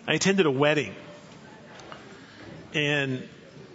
I attended a wedding, and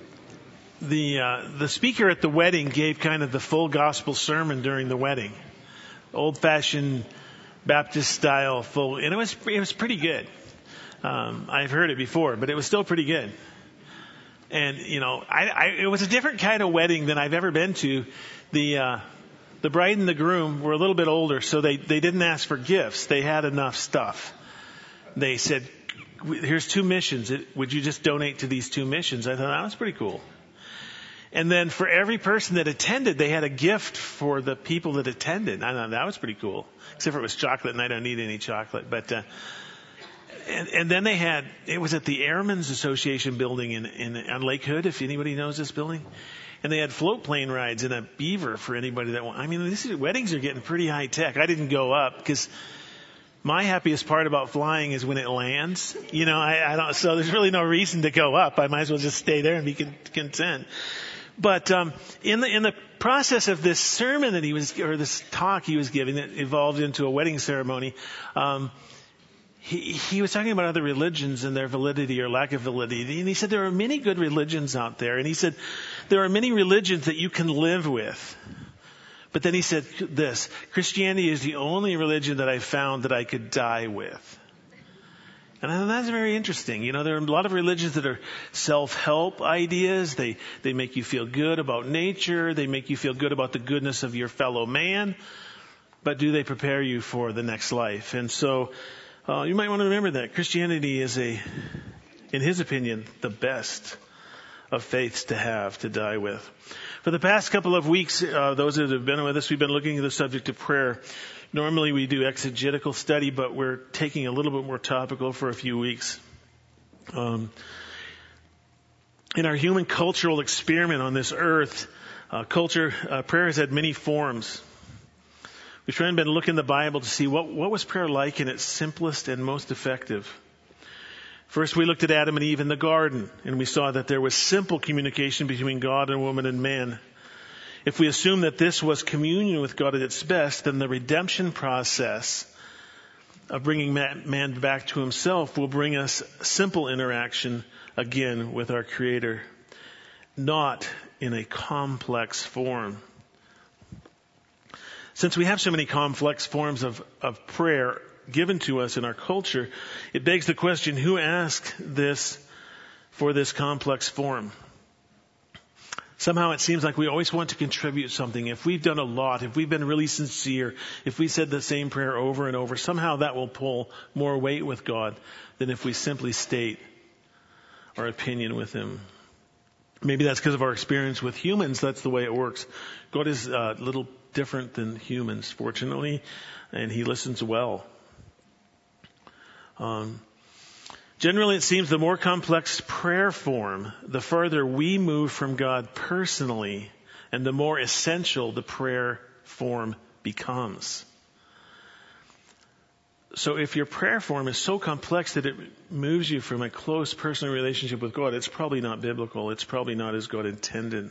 the speaker at the wedding gave kind of the full gospel sermon during the wedding, old-fashioned Baptist style, full, and it was pretty good. I've heard it before, but it was still pretty good. And it was a different kind of wedding than I've ever been to. The bride and the groom were a little bit older, so they didn't ask for gifts. They had enough stuff. They said, here's 2 missions. Would you just donate to these 2 missions? I thought that was pretty cool. And then for every person that attended, they had a gift for the people that attended. I thought that was pretty cool. Except for it was chocolate, and I don't need any chocolate. But and then it was at the Airmen's Association building on Lake Hood, if anybody knows this building. And they had float plane rides and a beaver for anybody that wanted. I mean, weddings are getting pretty high tech. I didn't go up because my happiest part about flying is when it lands. I don't. So there's really no reason to go up. I might as well just stay there and be content. But in the process of this sermon this talk he was giving that evolved into a wedding ceremony, he was talking about other religions and their validity or lack of validity. And he said there are many good religions out there. And he said there are many religions that you can live with. But then he said this: Christianity is the only religion that I found that I could die with. And I thought that's very interesting. There are a lot of religions that are self-help ideas. They make you feel good about nature. They make you feel good about the goodness of your fellow man. But do they prepare you for the next life? And so you might want to remember that Christianity is in his opinion, the best of faiths to have to die with. For the past couple of weeks, those that have been with us, we've been looking at the subject of prayer. Normally we do exegetical study, but we're taking a little bit more topical for a few weeks. In our human cultural experiment on this earth, prayer has had many forms. We've tried to look in the Bible to see what was prayer like in its simplest and most effective. First, we looked at Adam and Eve in the garden, and we saw that there was simple communication between God and woman and man. If we assume that this was communion with God at its best, then the redemption process of bringing man back to himself will bring us simple interaction again with our Creator, not in a complex form. Since we have so many complex forms of prayer given to us in our culture, it begs the question, who asked this for this complex form? Somehow it seems like we always want to contribute something. If we've done a lot, if we've been really sincere, if we said the same prayer over and over, somehow that will pull more weight with God than if we simply state our opinion with Him. Maybe that's because of our experience with humans. That's the way it works. God is a little different than humans, fortunately, and He listens well. Generally, it seems the more complex prayer form, the further we move from God personally, and the more essential the prayer form becomes. So if your prayer form is so complex that it moves you from a close personal relationship with God, it's probably not biblical. It's probably not as God intended.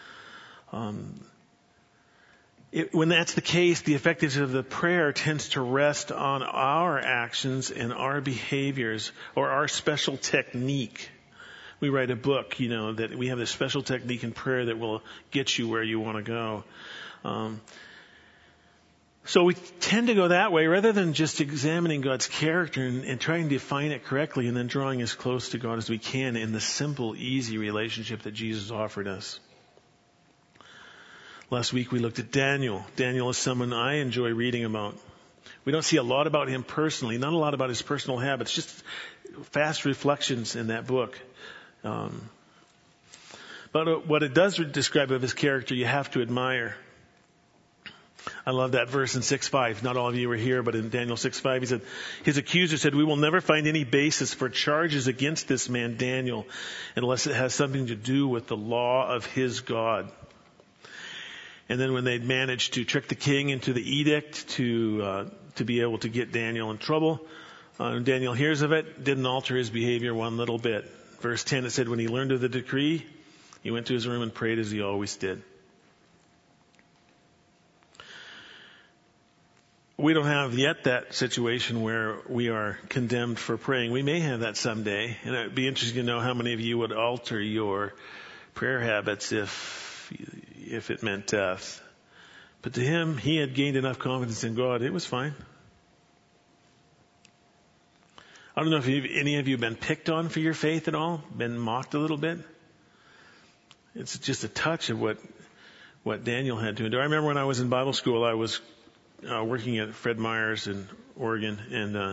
When that's the case, the effectiveness of the prayer tends to rest on our actions and our behaviors or our special technique. We write a book, that we have this special technique in prayer that will get you where you want to go. So we tend to go that way rather than just examining God's character and trying to define it correctly and then drawing as close to God as we can in the simple, easy relationship that Jesus offered us. Last week we looked at Daniel. Daniel is someone I enjoy reading about. We don't see a lot about him personally, not a lot about his personal habits, just fast reflections in that book. But what it does describe of his character, you have to admire. I love that verse in 6:5. Not all of you were here, but in Daniel 6:5, he said, his accuser said, "We will never find any basis for charges against this man Daniel unless it has something to do with the law of his God." And then when they'd managed to trick the king into the edict to be able to get Daniel in trouble, Daniel hears of it, didn't alter his behavior one little bit. Verse 10, it said, when he learned of the decree, he went to his room and prayed as he always did. we don't have yet that situation where we are condemned for praying. We may have that someday, and it'd be interesting to know how many of you would alter your prayer habits if it meant death. But to him, he had gained enough confidence in God. It was fine. I don't know if any of you have been picked on for your faith at all, been mocked a little bit. It's just a touch of what Daniel had to endure. I remember when I was in Bible school, I was working at Fred Meyer's in Oregon, and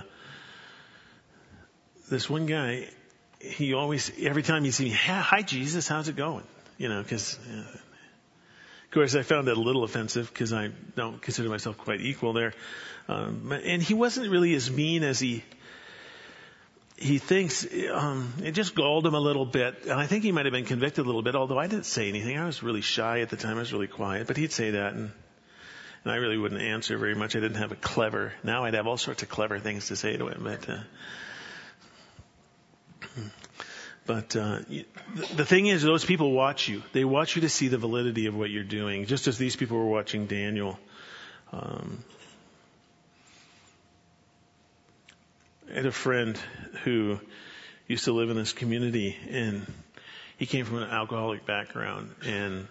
this one guy, he always, every time he'd see me, "Hi Jesus, how's it going?" Because of course I found it a little offensive because I don't consider myself quite equal there. And he wasn't really as mean as he thinks. It just galled him a little bit, and I think he might have been convicted a little bit. Although I didn't say anything, I was really shy at the time. I was really quiet, but he'd say that, and I really wouldn't answer very much. I didn't have now I'd have all sorts of clever things to say to him. But the thing is, those people watch you. They watch you to see the validity of what you're doing, just as these people were watching Daniel. I had a friend who used to live in this community, and he came from an alcoholic background, and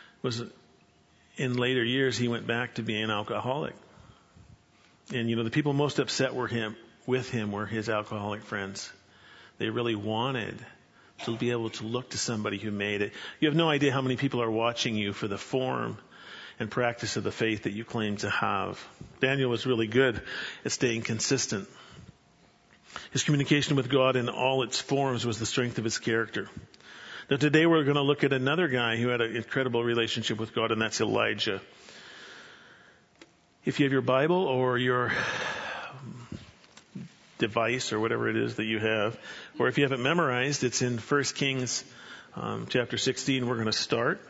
in later years, he went back to being an alcoholic. And, the people most upset with him were his alcoholic friends. They really wanted to be able to look to somebody who made it. You have no idea how many people are watching you for the form and practice of the faith that you claim to have. Daniel was really good at staying consistent. His communication with God in all its forms was the strength of his character. Now today we're going to look at another guy who had an incredible relationship with God, and that's Elijah. If you have your Bible or your device or whatever it is that you have, or if you have it memorized, it's in 1 Kings chapter 16. We're going to start.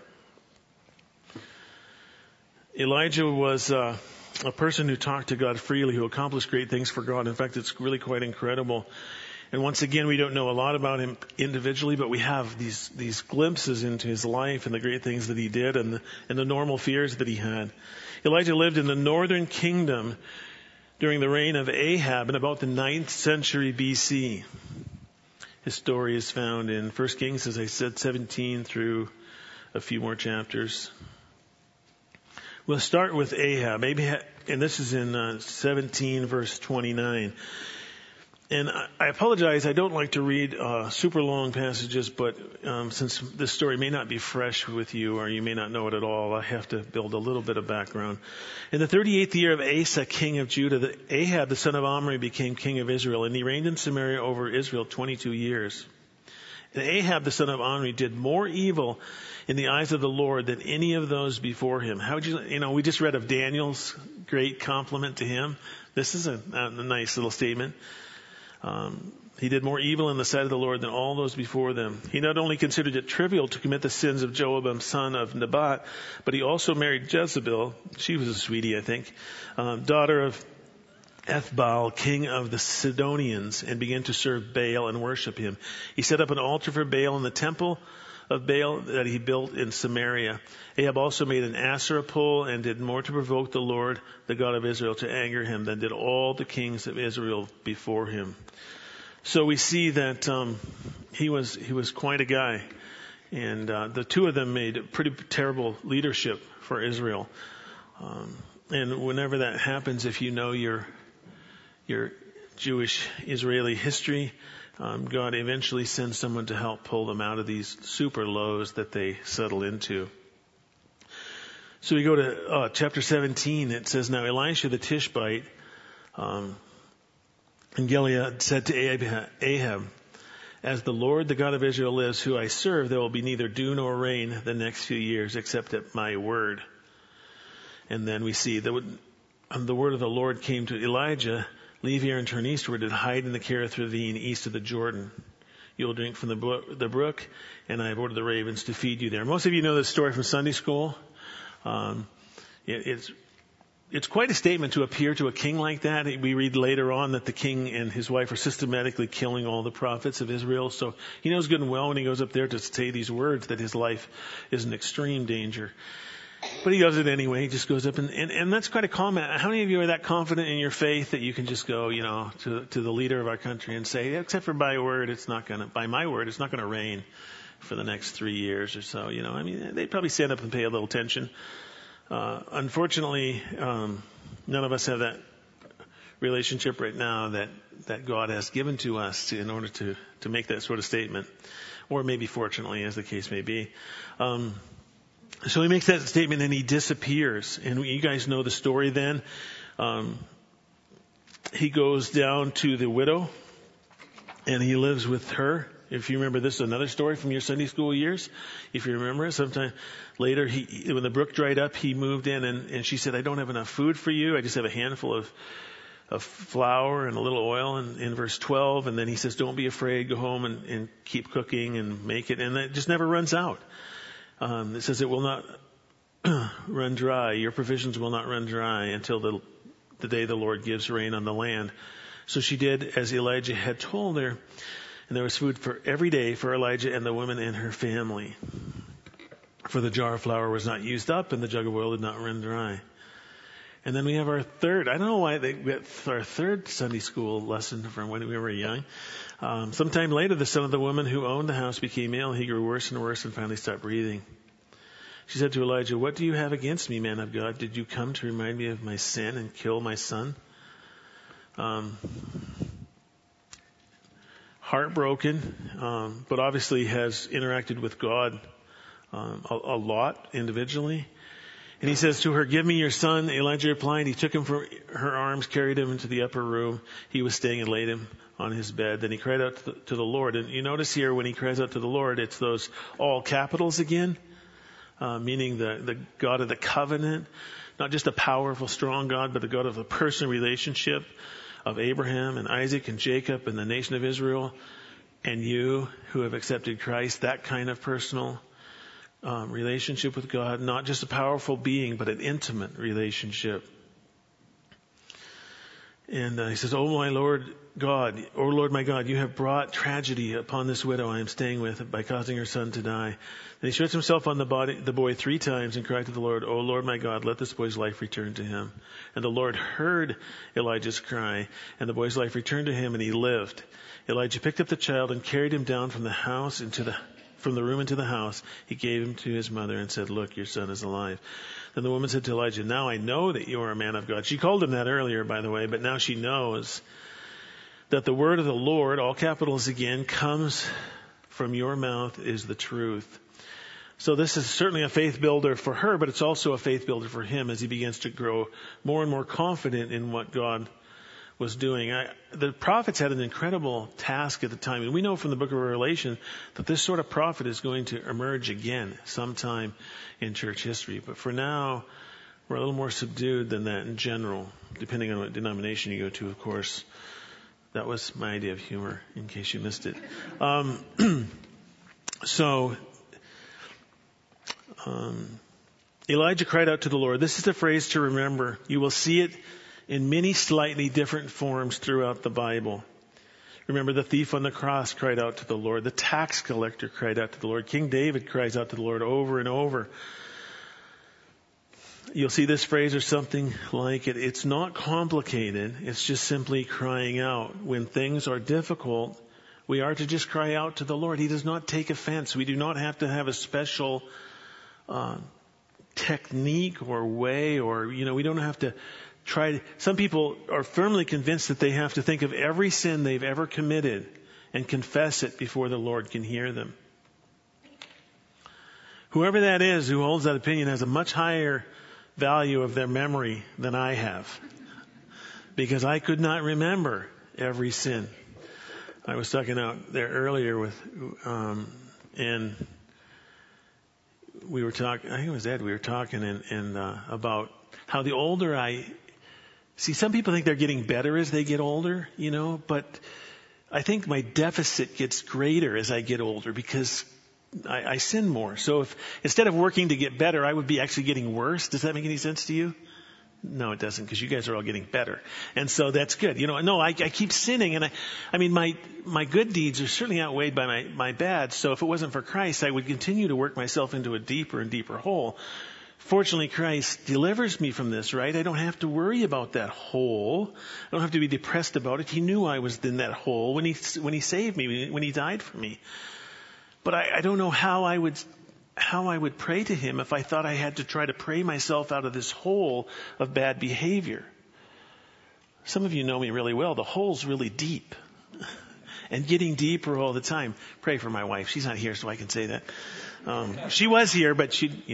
Elijah was a person who talked to God freely, who accomplished great things for God. In fact, it's really quite incredible. And once again, we don't know a lot about him individually, but we have these glimpses into his life and the great things that he did and the normal fears that he had. Elijah lived in the northern kingdom during the reign of Ahab in about the 9th century BC. His story is found in 1 Kings, as I said, 17 through a few more chapters. We'll start with Ahab, and this is in 17 verse 29. And I apologize, I don't like to read super long passages, but since this story may not be fresh with you or you may not know it at all, I have to build a little bit of background. In the 38th year of Asa, king of Judah, Ahab, the son of Omri, became king of Israel, and he reigned in Samaria over Israel 22 years. And Ahab, the son of Omri, did more evil in the eyes of the Lord than any of those before him. How would we just read of Daniel's great compliment to him. This is a nice little statement. He did more evil in the sight of the Lord than all those before them. He not only considered it trivial to commit the sins of Jeroboam, son of Nebat, but he also married Jezebel. She was a sweetie, I think, daughter of Ethbaal, king of the Sidonians, and began to serve Baal and worship him. He set up an altar for Baal in the temple of Baal that he built in Samaria. Ahab also made an Asherah pole and did more to provoke the Lord, the God of Israel, to anger him than did all the kings of Israel before him. So we see that he was quite a guy, and the two of them made pretty terrible leadership for Israel. And whenever that happens, if you know your Jewish Israeli history, God eventually sends someone to help pull them out of these super lows that they settle into. So we go to chapter 17. It says, "Now Elisha the Tishbite in Gilead said to Ahab, 'As the Lord, the God of Israel lives, who I serve, there will be neither dew nor rain the next few years, except at my word.' And then we see the word of the Lord came to Elijah, 'Leave here and turn eastward and hide in the Kerith ravine east of the Jordan. You will drink from the brook, and I have ordered the ravens to feed you there.'" Most of you know this story from Sunday school. It's quite a statement to appear to a king like that. We read later on that the king and his wife are systematically killing all the prophets of Israel. So he knows good and well when he goes up there to say these words that his life is in extreme danger. But he does it anyway. He just goes up and that's quite a comment. How many of you are that confident in your faith that you can just go, to the leader of our country and say, except for by my word, it's not going to rain for the next 3 years or so. They'd probably stand up and pay a little attention. Unfortunately, none of us have that relationship right now that God has given to us in order to make that sort of statement, or maybe fortunately, as the case may be. So he makes that statement and he disappears. And you guys know the story then. He goes down to the widow and he lives with her. If you remember, this is another story from your Sunday school years. If you remember it, sometime later, when the brook dried up, he moved in and she said, I don't have enough food for you. I just have a handful of flour and a little oil in verse 12. And then he says, don't be afraid. Go home and keep cooking and make it. And it just never runs out. It says it will not run dry. Your provisions will not run dry until the day the Lord gives rain on the land. So she did as Elijah had told her. And there was food for every day for Elijah and the woman and her family. For the jar of flour was not used up and the jug of oil did not run dry. And then we have our third, I don't know why our third Sunday school lesson from when we were young. Sometime later, the son of the woman who owned the house became ill. He grew worse and worse and finally stopped breathing. She said to Elijah, what do you have against me, man of God? Did you come to remind me of my sin and kill my son? Heartbroken, but obviously has interacted with God a lot individually. And he says to her, give me your son. Elijah replied. He took him from her arms, carried him into the upper room he was staying, and laid him on his bed. Then he cried out to the Lord. And you notice here when he cries out to the Lord, it's those all capitals again, meaning the God of the covenant, not just a powerful, strong God, but the God of a personal relationship of Abraham and Isaac and Jacob and the nation of Israel and you who have accepted Christ, that kind of personal relationship with God, not just a powerful being, but an intimate relationship. And he says, oh my Lord God, oh Lord my God, you have brought tragedy upon this widow I am staying with by causing her son to die. And he stretched himself on the boy 3 times and cried to the Lord, oh Lord my God, let this boy's life return to him. And the Lord heard Elijah's cry, and the boy's life returned to him, and he lived. Elijah picked up the child and carried him down from the room into the house. He gave him to his mother and said, look, your son is alive. Then the woman said to Elijah, now I know that you are a man of God. She called him that earlier, by the way, but now she knows that the word of the Lord, all capitals again, comes from your mouth is the truth. So this is certainly a faith builder for her, but it's also a faith builder for him as he begins to grow more and more confident in what God was doing. The prophets had an incredible task at the time. And we know from the book of Revelation that this sort of prophet is going to emerge again sometime in church history. But for now, we're a little more subdued than that in general, depending on what denomination you go to, of course. That was my idea of humor, in case you missed it. Elijah cried out to the Lord. This is the phrase to remember. You will see it in many slightly different forms throughout the Bible. Remember, the thief on the cross cried out to the Lord. The tax collector cried out to the Lord. King David cries out to the Lord over and over. You'll see this phrase or something like it. It's not complicated. It's just simply crying out. When things are difficult, we are to just cry out to the Lord. He does not take offense. We do not have to have a special technique or way, or, we don't have to some people are firmly convinced that they have to think of every sin they've ever committed and confess it before the Lord can hear them. Whoever that is who holds that opinion has a much higher value of their memory than I have, because I could not remember every sin. I was talking out there earlier and we were talking, I think it was Ed, we were talking and about how the older see, some people think they're getting better as they get older, but I think my deficit gets greater as I get older because I sin more. So if instead of working to get better, I would be actually getting worse. Does that make any sense to you? No, it doesn't, because you guys are all getting better. And so that's good. I keep sinning, and my good deeds are certainly outweighed by my bad. So if it wasn't for Christ, I would continue to work myself into a deeper and deeper hole. Fortunately, Christ delivers me from this, right? I don't have to worry about that hole. I don't have to be depressed about it. He knew I was in that hole when he saved me, when he died for me. But I don't know how I would pray to him if I thought I had to try to pray myself out of this hole of bad behavior. Some of you know me really well. The hole's really deep and getting deeper all the time. Pray for my wife. She's not here, so I can say that. She was here, but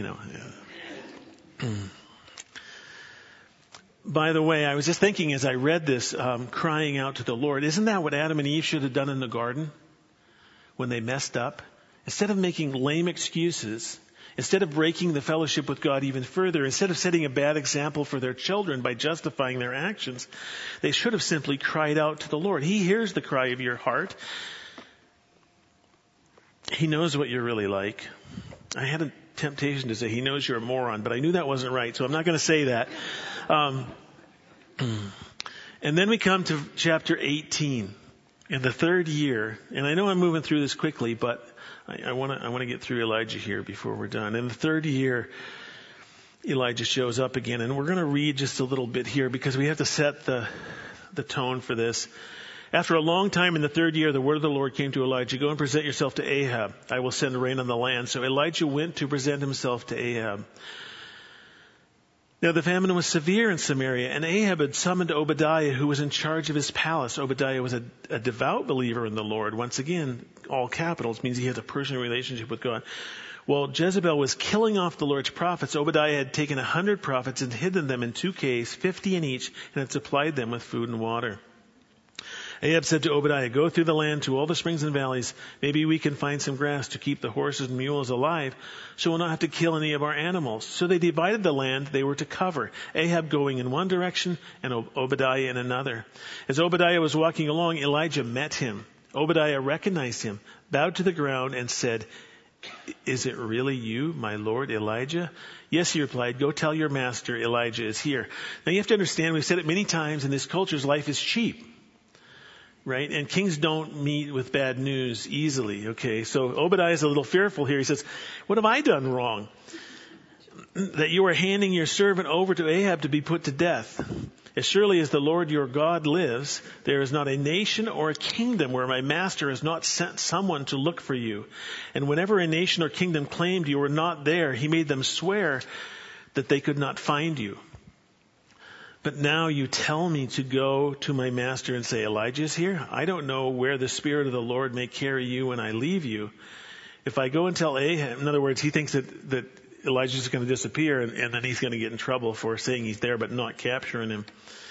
By the way, I was just thinking as I read this, crying out to the Lord, isn't that what Adam and Eve should have done in the garden when they messed up? Instead of making lame excuses, instead of breaking the fellowship with God even further, instead of setting a bad example for their children by justifying their actions, they should have simply cried out to the Lord. He hears the cry of your heart. He knows what you're really like. I had a temptation to say he knows you're a moron, but I knew that wasn't right, so I'm not going to say that. And then we come to chapter 18 in the third year, and I know I'm moving through this quickly, but I want to get through Elijah here before we're done. In the third year, Elijah shows up again, and we're going to read just a little bit here because we have to set the tone for this. After a long time in the third year, the word of the Lord came to Elijah, go and present yourself to Ahab. I will send rain on the land. So Elijah went to present himself to Ahab. Now the famine was severe in Samaria, and Ahab had summoned Obadiah, who was in charge of his palace. Obadiah was a devout believer in the Lord. Once again, all capitals means he has a personal relationship with God. While Jezebel was killing off the Lord's prophets, Obadiah had taken 100 prophets and hidden them in 2 caves, 50 in each, and had supplied them with food and water. Ahab said to Obadiah, go through the land to all the springs and valleys. Maybe we can find some grass to keep the horses and mules alive, so we'll not have to kill any of our animals. So they divided the land they were to cover, Ahab going in one direction and Obadiah in another. As Obadiah was walking along, Elijah met him. Obadiah recognized him, bowed to the ground, and said, is it really you, my lord Elijah? Yes, he replied, go tell your master Elijah is here. Now you have to understand, we've said it many times, in this culture's life is cheap. Right? And kings don't meet with bad news easily. Okay. So Obadiah is a little fearful here. He says, what have I done wrong? That you are handing your servant over to Ahab to be put to death. As surely as the Lord your God lives, there is not a nation or a kingdom where my master has not sent someone to look for you. And whenever a nation or kingdom claimed you were not there, he made them swear that they could not find you. But now you tell me to go to my master and say, Elijah is here? I don't know where the Spirit of the Lord may carry you when I leave you. If I go and tell Ahab, in other words, he thinks that Elijah is going to disappear and then he's going to get in trouble for saying he's there but not capturing him.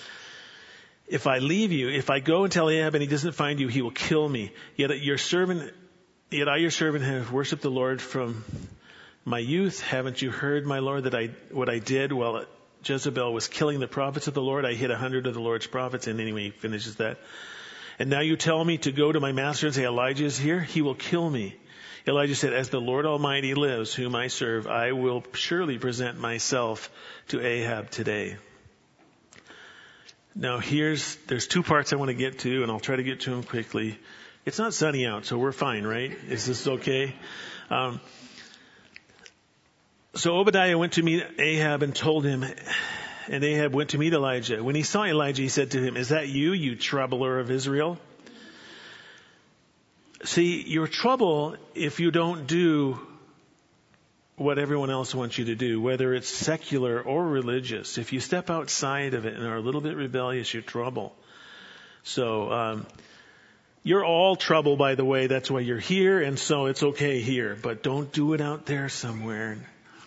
If I leave you, if I go and tell Ahab and he doesn't find you, he will kill me. Yet I, your servant, have worshipped the Lord from my youth. Haven't you heard, my Lord, what I did while Jezebel was killing the prophets of the Lord? I hid 100 of the Lord's prophets. And anyway, he finishes that. And now you tell me to go to my master and say, Elijah is here? He will kill me. Elijah said, as the Lord Almighty lives, whom I serve, I will surely present myself to Ahab today. Now there's 2 parts I want to get to, and I'll try to get to them quickly. It's not sunny out, so we're fine, right? Is this okay? So Obadiah went to meet Ahab and told him, and Ahab went to meet Elijah. When he saw Elijah, he said to him, is that you, you troubler of Israel? See, you're trouble if you don't do what everyone else wants you to do, whether it's secular or religious. If you step outside of it and are a little bit rebellious, you're trouble. So, you're all trouble, by the way. That's why you're here, and so it's okay here. But don't do it out there somewhere.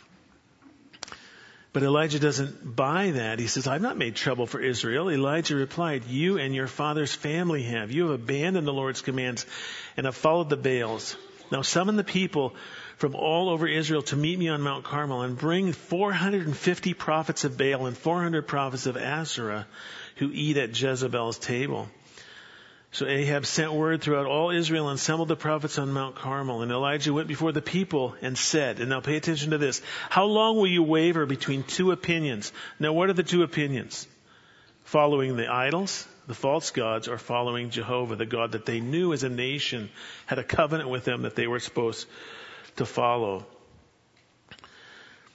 But Elijah doesn't buy that. He says, I've not made trouble for Israel. Elijah replied, you and your father's family have. You have abandoned the Lord's commands and have followed the Baals. Now summon the people from all over Israel to meet me on Mount Carmel and bring 450 prophets of Baal and 400 prophets of Asherah who eat at Jezebel's table. So Ahab sent word throughout all Israel and assembled the prophets on Mount Carmel. And Elijah went before the people and said, and now pay attention to this, how long will you waver between 2 opinions? Now what are the 2 opinions? Following the idols, the false gods, or following Jehovah, the God that they knew as a nation had a covenant with them that they were supposed to follow.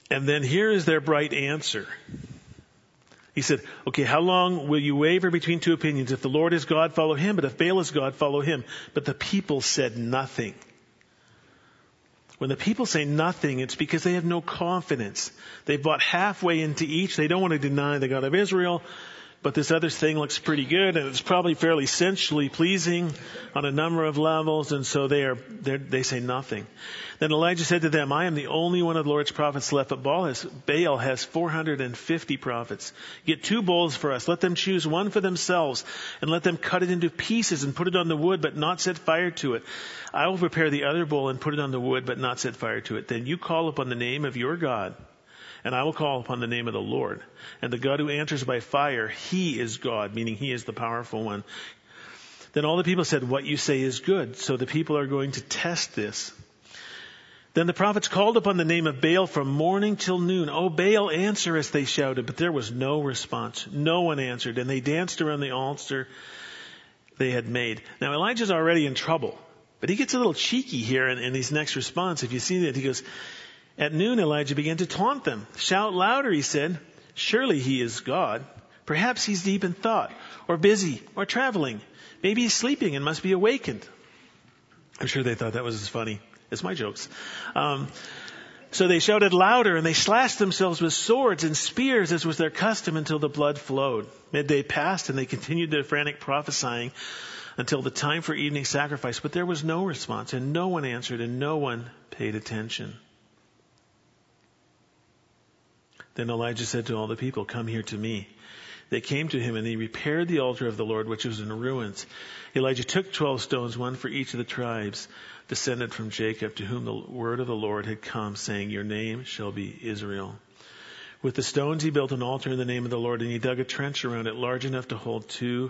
And then here is their bright answer. He said, okay, how long will you waver between two opinions? If the Lord is God, follow him. But if Baal is God, follow him. But the people said nothing. When the people say nothing, it's because they have no confidence. They've bought halfway into each. They don't want to deny the God of Israel. But this other thing looks pretty good, and it's probably fairly sensually pleasing on a number of levels, and so they say nothing. Then Elijah said to them, I am the only one of the Lord's prophets left, but Baal has 450 prophets. Get 2 bulls for us. Let them choose one for themselves, and let them cut it into pieces and put it on the wood, but not set fire to it. I will prepare the other bull and put it on the wood, but not set fire to it. Then you call upon the name of your God, and I will call upon the name of the Lord. And the God who answers by fire, he is God, meaning he is the powerful one. Then all the people said, what you say is good. So the people are going to test this. Then the prophets called upon the name of Baal from morning till noon. Oh, Baal, answer us, they shouted. But there was no response. No one answered. And they danced around the altar they had made. Now Elijah's already in trouble. But he gets a little cheeky here in his next response. If you see that, he goes, at noon, Elijah began to taunt them. Shout louder, he said. Surely he is God. Perhaps he's deep in thought, or busy, or traveling. Maybe he's sleeping and must be awakened. I'm sure they thought that was as funny as my jokes. So they shouted louder, and they slashed themselves with swords and spears, as was their custom, until the blood flowed. Midday passed, and they continued their frantic prophesying until the time for evening sacrifice. But there was no response, and no one answered, and no one paid attention. Then Elijah said to all the people, come here to me. They came to him, and he repaired the altar of the Lord, which was in ruins. Elijah took 12 stones, one for each of the tribes descended from Jacob, to whom the word of the Lord had come, saying, your name shall be Israel. With the stones he built an altar in the name of the Lord, and he dug a trench around it large enough to hold 2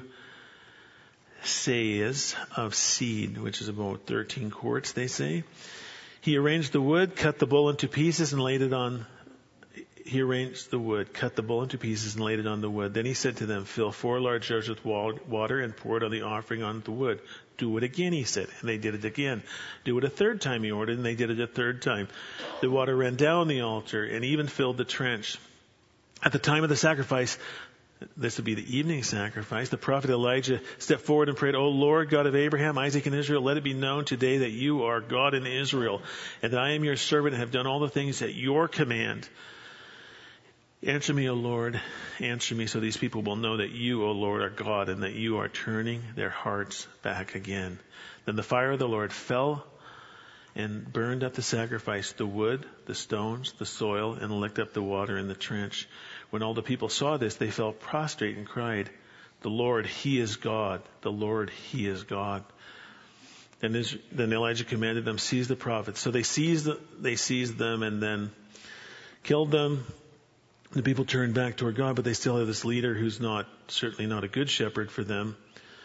seahs of seed, which is about 13 quarts, they say. He arranged the wood, cut the bull into pieces, and laid it on He arranged the wood, cut the bull into pieces, and laid it on the wood. Then he said to them, fill 4 large jars with water and pour it on the offering on the wood. Do it again, he said. And they did it again. Do it a 3rd time, he ordered, and they did it a 3rd time. The water ran down the altar and even filled the trench. At the time of the sacrifice, this would be the evening sacrifice, the prophet Elijah stepped forward and prayed, O Lord, God of Abraham, Isaac, and Israel, let it be known today that you are God in Israel, and that I am your servant and have done all the things at your command. Answer me, O Lord, answer me, so these people will know that you, O Lord, are God, and that you are turning their hearts back again. Then the fire of the Lord fell and burned up the sacrifice, the wood, the stones, the soil, and licked up the water in the trench. When all the people saw this, they fell prostrate and cried, the Lord, he is God. The Lord, he is God. Then Elijah commanded them, seize the prophets. So they seized them and then killed them. The people turned back toward God, but they still have this leader who's certainly not a good shepherd for them.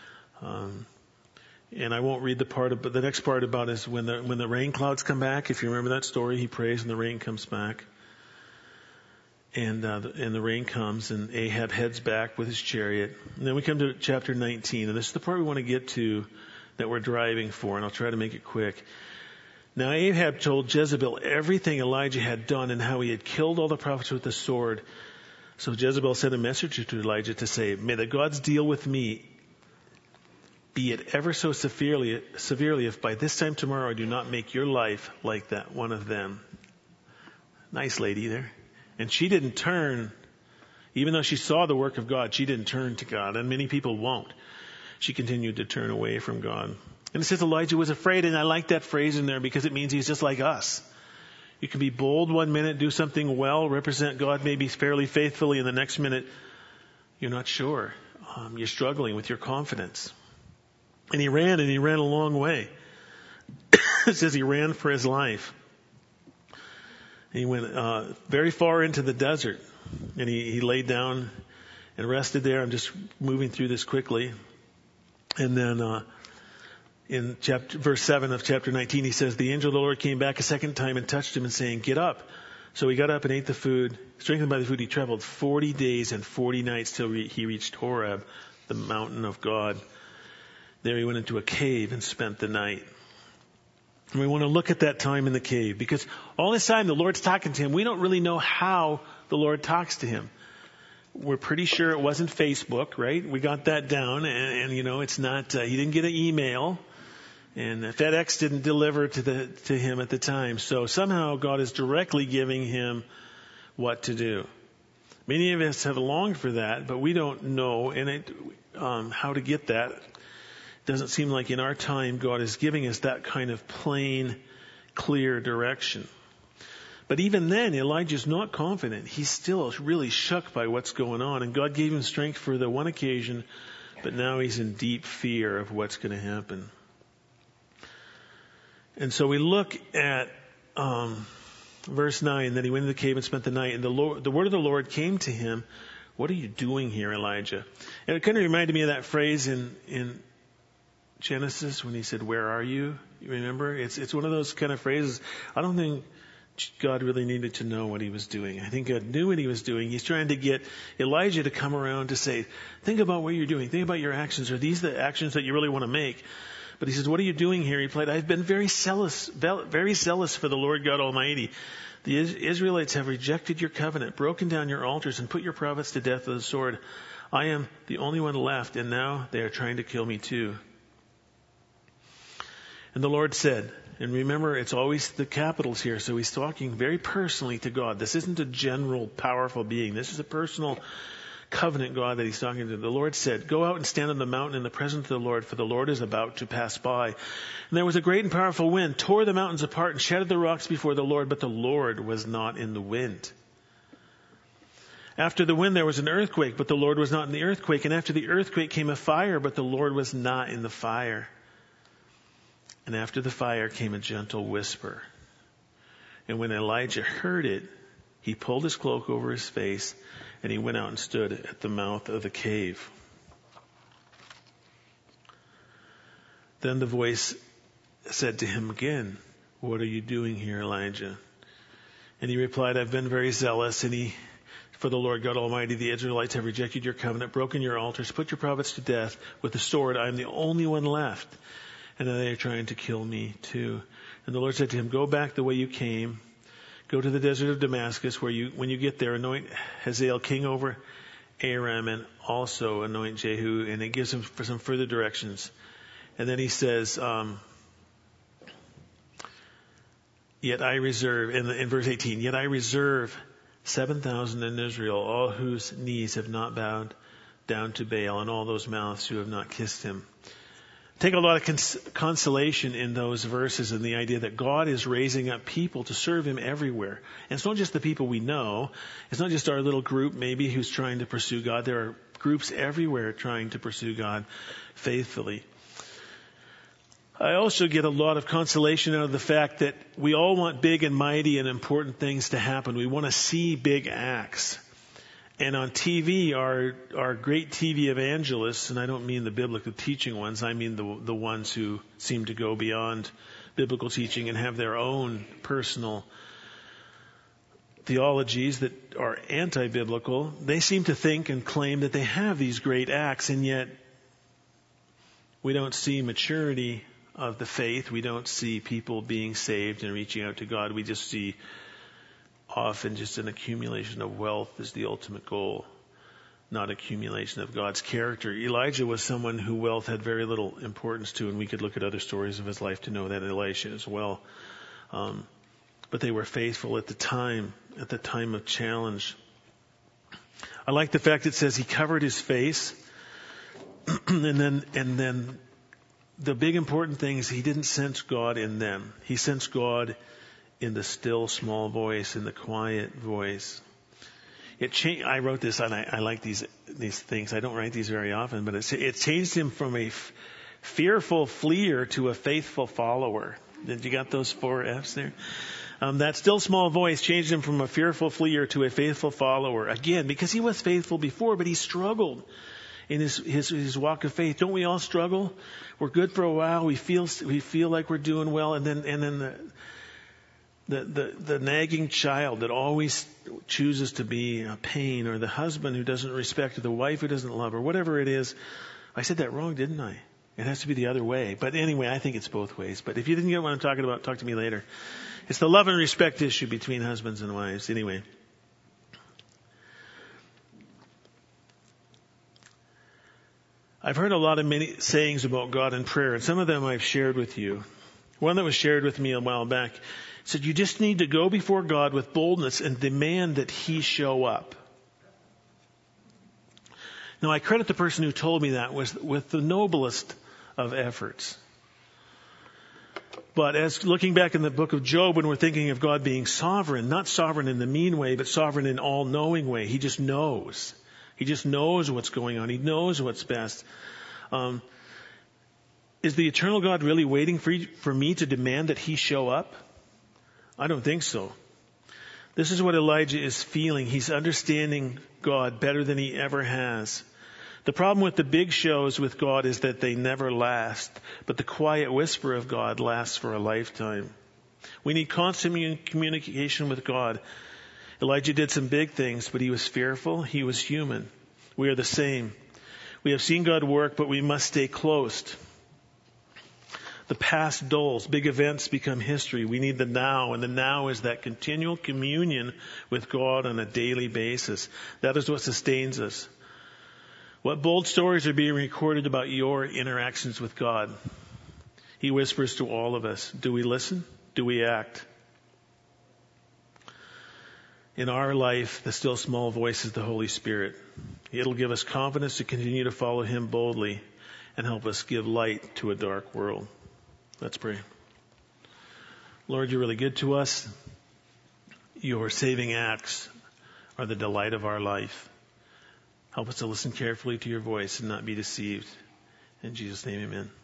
And I won't read but the next part about is when the rain clouds come back. If you remember that story, he prays and the rain comes back. And the rain comes, and Ahab heads back with his chariot. And then we come to chapter 19, and this is the part we want to get to that we're driving for, and I'll try to make it quick. Now Ahab told Jezebel everything Elijah had done and how he had killed all the prophets with the sword. So Jezebel sent a messenger to Elijah to say, may the gods deal with me, be it ever so severely, if by this time tomorrow I do not make your life like that one of them. Nice lady there. And she didn't turn, even though she saw the work of God, she didn't turn to God, and many people won't. She continued to turn away from God. And it says Elijah was afraid, and I like that phrase in there because it means he's just like us. You can be bold one minute, do something well, represent God maybe fairly faithfully, and the next minute you're not sure. You're struggling with your confidence. And he ran a long way. It says he ran for his life. He went very far into the desert, and he laid down and rested there. I'm just moving through this quickly. And then in verse 7 of chapter 19, he says, the angel of the Lord came back a 2nd time and touched him and saying, get up. So he got up and ate the food. Strengthened by the food, he traveled 40 days and 40 nights till he reached Horeb, the mountain of God. There he went into a cave and spent the night. And we want to look at that time in the cave, because all this time the Lord's talking to him. We don't really know how the Lord talks to him. We're pretty sure it wasn't Facebook, right? We got that down, and it's not. He didn't get an email, and FedEx didn't deliver to him at the time. So somehow God is directly giving him what to do. Many of us have longed for that, but we don't know how to get that. It doesn't seem like in our time God is giving us that kind of plain, clear direction. But even then, Elijah's not confident. He's still really shook by what's going on. And God gave him strength for the one occasion, but now he's in deep fear of what's going to happen. And so we look at verse 9, that he went into the cave and spent the night. And the word of the Lord came to him, "What are you doing here, Elijah?" And it kind of reminded me of that phrase in Genesis when he said, "Where are you?" You remember? It's one of those kind of phrases. I don't think God really needed to know what he was doing. I think God knew what he was doing. He's trying to get Elijah to come around to say, think about what you're doing. Think about your actions. Are these the actions that you really want to make? But he says, "What are you doing here?" He replied, "I've been very zealous for the Lord God Almighty. The Israelites have rejected your covenant, broken down your altars, and put your prophets to death with the sword. I am the only one left, and now they are trying to kill me too." And the Lord said, and remember, it's always the capitals here, so he's talking very personally to God. This isn't a general, powerful being. This is a personal covenant God that he's talking to. The Lord said, "Go out and stand on the mountain in the presence of the Lord, for the Lord is about to pass by." And there was a great and powerful wind, tore the mountains apart and shattered the rocks before the Lord, but the Lord was not in the wind. After the wind there was an earthquake, but the Lord was not in the earthquake. And after the earthquake came a fire, but the Lord was not in the fire. And after the fire came a gentle whisper. And when Elijah heard it, he pulled his cloak over his face, and he went out and stood at the mouth of the cave. Then the voice said to him again, "What are you doing here, Elijah?" And he replied, "I've been very zealous, for the Lord God Almighty. The Israelites have rejected your covenant, broken your altars, put your prophets to death with the sword. I am the only one left, and now they are trying to kill me too." And the Lord said to him, "Go back the way you came. Go to the desert of Damascus, when you get there, anoint Hazael king over Aram, and also anoint Jehu." And it gives him for some further directions. And then he says, "Yet I reserve," in verse 18, "Yet I reserve 7,000 in Israel, all whose knees have not bowed down to Baal, and all those mouths who have not kissed him." Take a lot of consolation in those verses and the idea that God is raising up people to serve him everywhere. And it's not just the people we know. It's not just our little group maybe who's trying to pursue God. There are groups everywhere trying to pursue God faithfully. I also get a lot of consolation out of the fact that we all want big and mighty and important things to happen. We want to see big acts. And on TV, our great TV evangelists, and I don't mean the biblical teaching ones, I mean the ones who seem to go beyond biblical teaching and have their own personal theologies that are anti-biblical. They seem to think and claim that they have these great acts, and yet we don't see maturity of the faith. We don't see people being saved and reaching out to God. We just see often just an accumulation of wealth is the ultimate goal, not accumulation of God's character. Elijah was someone who wealth had very little importance to, and we could look at other stories of his life to know that Elisha as well. But they were faithful at the time of challenge. I like the fact it says he covered his face, and then the big important thing is he didn't sense God in them. He sensed God in the still small voice, in the quiet voice. I wrote this, and I like these things. I don't write these very often, but it changed him from a fearful fleer to a faithful follower. Did you got those 4 F's there? That still small voice changed him from a fearful fleer to a faithful follower. Again, because he was faithful before, but he struggled in his walk of faith. Don't we all struggle? We're good for a while. We feel like we're doing well, and then the nagging child that always chooses to be a pain, or the husband who doesn't respect, or the wife who doesn't love, or whatever it is. I said that wrong, didn't I? It has to be the other way. But anyway, I think it's both ways. But if you didn't get what I'm talking about, talk to me later. It's the love and respect issue between husbands and wives. Anyway. I've heard a lot of many sayings about God and prayer, and some of them I've shared with you. One that was shared with me a while back said you just need to go before God with boldness and demand that He show up. Now, I credit the person who told me that with the noblest of efforts. But as looking back in the book of Job, when we're thinking of God being sovereign, not sovereign in the mean way, but sovereign in all-knowing way, He just knows. He just knows what's going on. He knows what's best. Is the eternal God really waiting for me to demand that He show up? I don't think so. This is what Elijah is feeling. He's understanding God better than he ever has. The problem with the big shows with God is that they never last, but the quiet whisper of God lasts for a lifetime. We need constant communication with God. Elijah did some big things, but he was fearful. He was human. We are the same. We have seen God work, but we must stay close. The past dulls. Big events become history. We need the now, and the now is that continual communion with God on a daily basis. That is what sustains us. What bold stories are being recorded about your interactions with God? He whispers to all of us. Do we listen? Do we act? In our life, the still small voice is the Holy Spirit. It'll give us confidence to continue to follow Him boldly and help us give light to a dark world. Let's pray. Lord, you're really good to us. Your saving acts are the delight of our life. Help us to listen carefully to your voice and not be deceived. In Jesus' name, amen.